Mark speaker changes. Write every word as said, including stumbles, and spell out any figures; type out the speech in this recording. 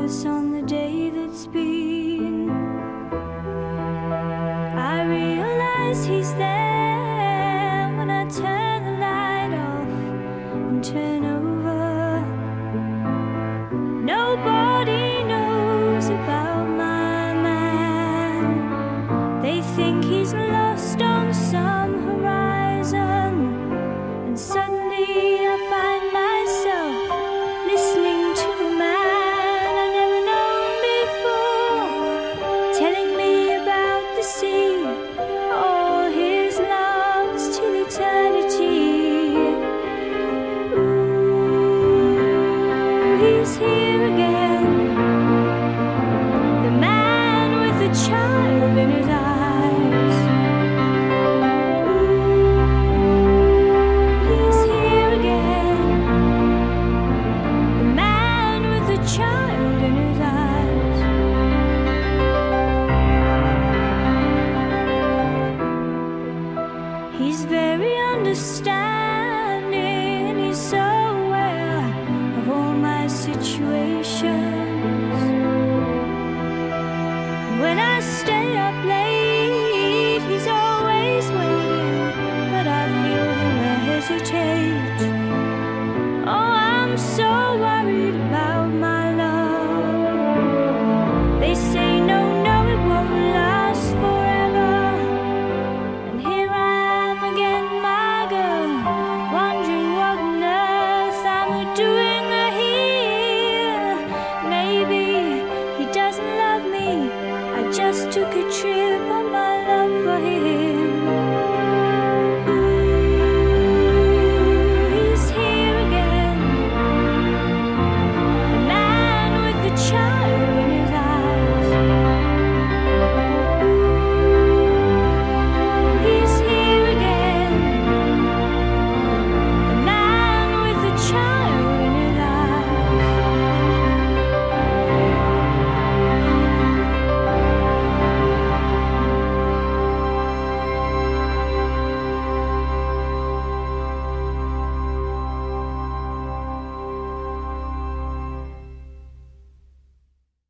Speaker 1: focus on the day that's been. I realize he's there when I turn the light off and turn over. Nobody knows about my man. They think he's lost on some horizon, and suddenly I find myself listening to a man I never known before, telling me about the sea, all his loves till eternity. Ooh, he's here again, the man with the child in his eyes. Ooh, he's here again, the man with the child in his eyes. He's very understanding.